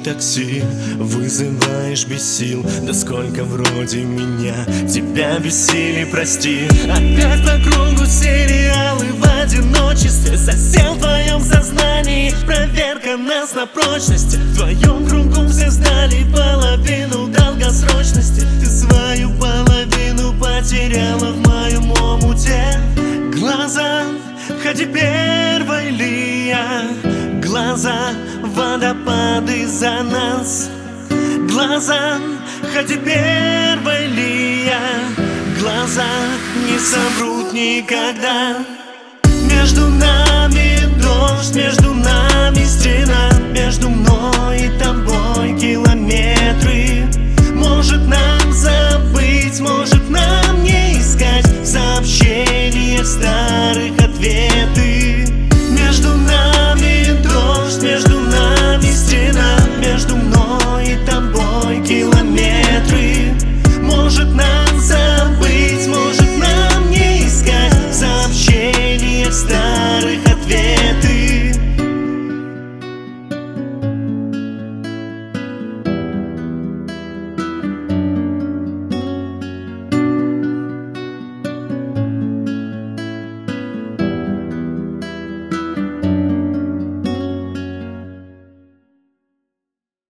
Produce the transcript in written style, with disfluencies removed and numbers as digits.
такси, вызываешь без сил. Да сколько вроде меня тебя бесили, прости. Опять по кругу сериалы в одиночестве. Засел в твоем сознании, проверка нас на прочность. В твоем кругу все знали половину долгосрочности. Ты свою половину потеряла в моем омуте. Глаза, ходи первой ли я? Глаза, водопады за нас. Глаза, ходи первой ли я? Глаза не соврут никогда. Между